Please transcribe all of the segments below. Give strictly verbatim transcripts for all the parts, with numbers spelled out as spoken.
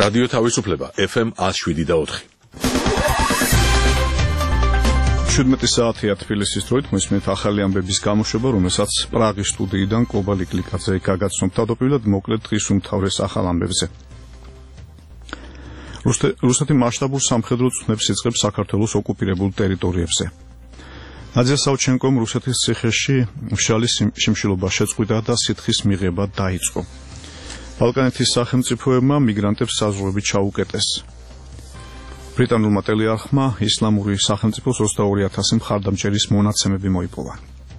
რადიო თავისუფლება ეფ ემ one oh seven და four. შვიდმეტი საათია თბილისის დროით, მოსმენთ ახალი ამბების გამოშვება, რომელსაც პრაღის სტუდიიდან კობალი კლიკაძე გაგაცნობთ. თავდაპირველად მოკლედ დღის უმთავრეს ახალ ამბებზე. რუსეთი მასშტაბურ სამხედრო წვნებს იწყებს საქართველოს ოკუპირებულ ტერიტორიებზე. ნადია სავჩენკომ რუსეთის ციხეში მშრალი შიმშილობა შეწყვიტა და სითხის მიღება დაიწყო. ბალკანეთის სახელმწიფოებმა მიგრანტებს საზღვრები ჩაუკეტეს. ბრიტანულმა ტელეარხმა ისლამური სახელმწიფოს ოცდაორი ათასი მხარდამჭერის მონაცემები მოიპოვა.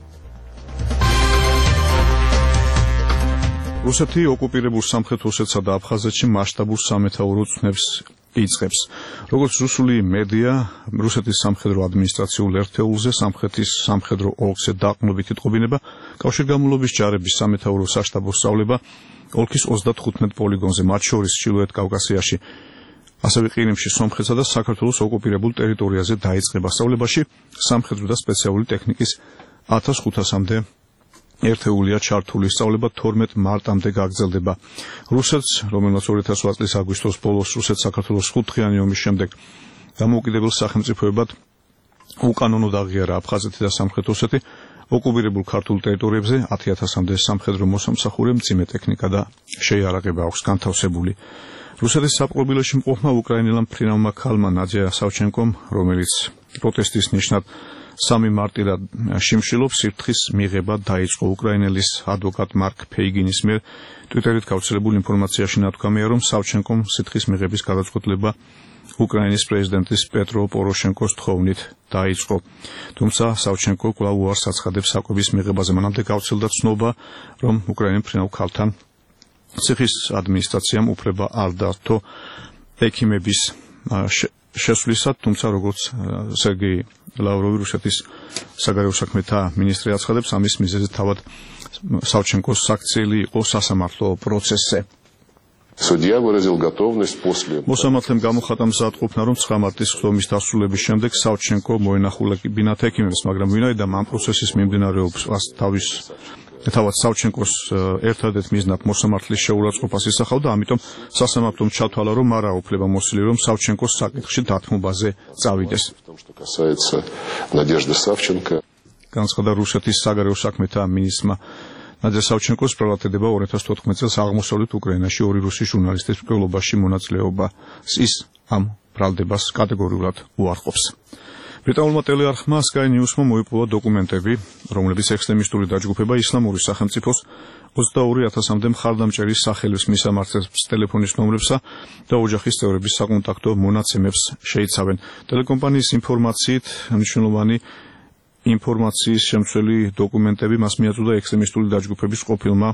რუსეთი ოკუპირებულ სამხრეთ ოსეთსა და აფხაზეთში მასშტაბურ სამეთაურო წვნებს იწყებს. როგორც რუსული მედია, რუსეთის სამხედრო ადმინისტრაციულ ერთეულზე სამხრეთის სამხედრო ოლქზე დაყრდნობით იტყობინება კავშირგამოვლობის ჯარების სამეთაურო საშტაბო სწავლება ოლქის ოცდათხუთმეტ პოლიგონზე, მათ შორის ჩრდილოეთ კავკასიაში, ასევე ყირიმში, სომხეთსა და საქართველოს ოკუპირებულ ტერიტორიაზე დაიწყება. სწავლებაში სამხედრო და სპეციალური ტექნიკის ათას ხუთასამდე ერთეულია ჩართული. სწავლება თორმეტ მარტამდე გაგრძელდება. რუსეთს, რომელმაც ორი ათას ოთხ წლის აგვისტოს ბოლოს რუსეთ-საქართველოს ხუთდღიანი ომის შემდეგ დამოუკიდებელ სახელმწიფოებად უკანონოდ აღიარა აფხაზეთი და სამხრეთ ოსეთი, ოკუპირებულ ქართულ ტერიტორიებზე ათი ათასამდე სამხედრო მოსამსახურე, მძიმე ტექნიკა და შეიარაღება აქვს განთავსებული. რუსეთის საპყრობილეში მყოფმა უკრაინელმა მფრინავმა ქალმა ნადია სავჩენკომ, რომელიც პროტესტის ნიშნად სამი მარტივად შიმშილობს, სითხის მიღება დაიწყო. უკრაინელის ადვოკატ მარკ ფეიგინის მიერ ტვიტერით გავრცელებულ ინფორმაციაში ნათქვამია, რომ სავჩენკომ სითხის მიღების გადაწყვეტილება უკრაინის პრეზიდენტის პეტრო პოროშენკოს თხოვნით დაიწყო. თუმცა სავჩენკო კვლავ უარს აცხადებს საკვების მიღებაზე. მანამდე გავრცელდა ცნობა, რომ უკრაინის მფრინავ ქალთან ციხის ადმინისტრაციამ უფლება არ დართო ექიმების შესვლისად, თუმცა როგორც სერგეი ლავროვი, რუსეთის საგარეო საქმეთა მინისტრი აცხადებს, ამის მიზეზი თავად სავჩენკოს საქციელი იყო სასამართლო პროცესზე. მოსამართლემ გამოხატა მზადყოფნა, რომ ცხრა მარტის ხდომის დასრულების შემდეგ სავჩენკო მოენახულებინათ ექიმებს, მაგრამ ვინაიდან ამ პროცესის მიმდინარეობას თავის თავად სავჩენკოს ერთადერთ მიზნად მოსამართლის შეურაცხყოფას ისახავდა, ამიტომ სასამართლომ ჩათვალა, რომ არა უფლება მოსილი, რომ სავჩენკოს საკითხში დათმობაზე წავიდეს. განცხადა რუსეთის საგარეო საქმეთა მინისტრმა. ნადია სავჩენკოს პროვატედება ორი ათას თოთხმეტ წელს აღმოსავლეთ უკრაინაში ორი რუსი ჟურნალისტის მკვლელობაში მონაწილეობას ის ამ ბრალდებას კატეგორიულად უარყოფს. ბრიტანულმა ტელეარხმა Sky News-მა მოიპოვა დოკუმენტები, რომლებიც ექსტრემისტული დაჯგუფება ისლამური სახელმწიფოს ოცდაორი ათასამდე მხარდამჭერის სახელის მისამართებს ტელეფონის ნომრებსა და ოჯახის წევრების საკონტაქტო მონაცემებს შეიცავენ. ტელეკომპანიის ინფორმაციით, მნიშვნელოვანი ინფორმაციის შემცველი დოკუმენტები მას მიაწოდა ექსტრემისტული დაჯგუფების ყოფილმა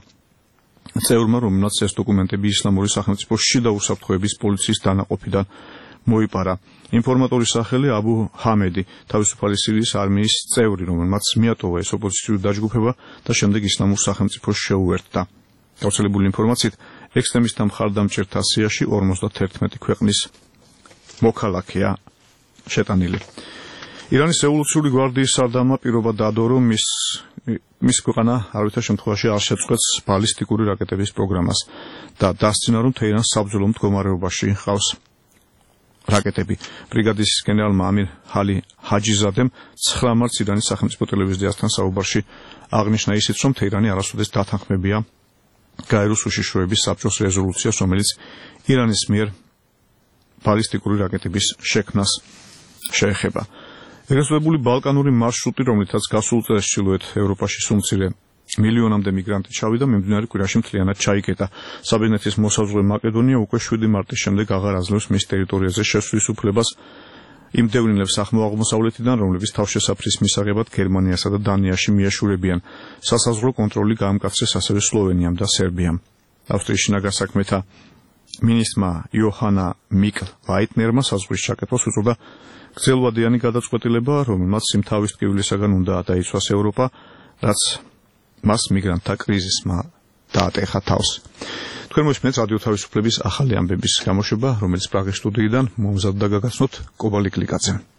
წევრმა, რომელმაც ეს დოკუმენტები ისლამური სახელმწიფოს შიდა უსაფრთხოების პოლიციის დანაყოფიდან მოიპარა. ინფორმატორის სახელი აბუ ჰამედი, თავისუფალი სირიის არმიის წევრი, რომელმაც მიატოვა ეს ოპოზიციური დაჯგუფება და შემდეგ ისლამურ სახელმწიფოს შეუერთდა. გავრცელებული ინფორმაციით, ექსტრემისტთა მხარდამჭერთა სიაში ორმოცდაათერთმეტი ქვეყნის მოქალაქეა შეტანილი. ირანის რევოლუციური გვარდიის სარდალმა პირობა დადო, რომ მის მის ქვეყანა არავითარ შემთხვევაში არ შეწყვეტს ბალისტიკური რაკეტების პროგრამას და დასძინა, რომ თეირანს საბრძოლო მდგომარეობაში ჰყავს რაკეტები. ბრიგადის გენერალმა ამირ ჰალი ჰაჯიზადემ ცხრა მარტს ირანის სახელმწიფო ტელევიზიასთან საუბარში აღნიშნა ისიც, რომ თეირანი არასოდეს დათანხმებია გაეროს უშიშროების საბჭოს რეზოლუციას, რომელიც ირანის მიერ ბალისტიკური რაკეტების შექმნას შეეხება. ეგრესვებული ბალკანური მარშრუტი, რომლითაც გასულ წელს ჩრდილოეთ ევროპაში სულ მცირე მილიონამდე მიგრანტი ჩავიდა, მიმდინარე კვირაში მთლიანად ჩაიკეტა. საბერძნეთის მოსაზღვრე მაკედონია უკვე შვიდი მარტის შემდეგ აღარ აძლევს მის ტერიტორიაზე შესვლის უფლებას იმ დევნილებს აღმოსავლეთიდან, რომლებიც თავშესაფრის მისაღებად გერმანიასა და დანიაში მიაშურებიან. სასაზღვრო კონტროლი გაამკაცრეს ასევე სლოვენიამ და სერბიამ. ავსტრიის შინაგან საქმეთა მინისტრმა იოჰანა მიკლ ვაიტნერმა საზღვრის ჩაკეტვას უწოდა გრძელვადიანი გადაწყვეტილება, რომელმაც იმ თავის ტკივილისაგან უნდა დაიცვას ევროპა, რაც მას მიგრანტთა კრიზისმა დაატეხა თავს. თქვენ მოსმენთ რადიო თავისუფლების ახალი ამბების გამოშვება, რომელიც პრაღის სტუდიიდან მომზადდა გაგაცნოთ კობალი კლიკაძე.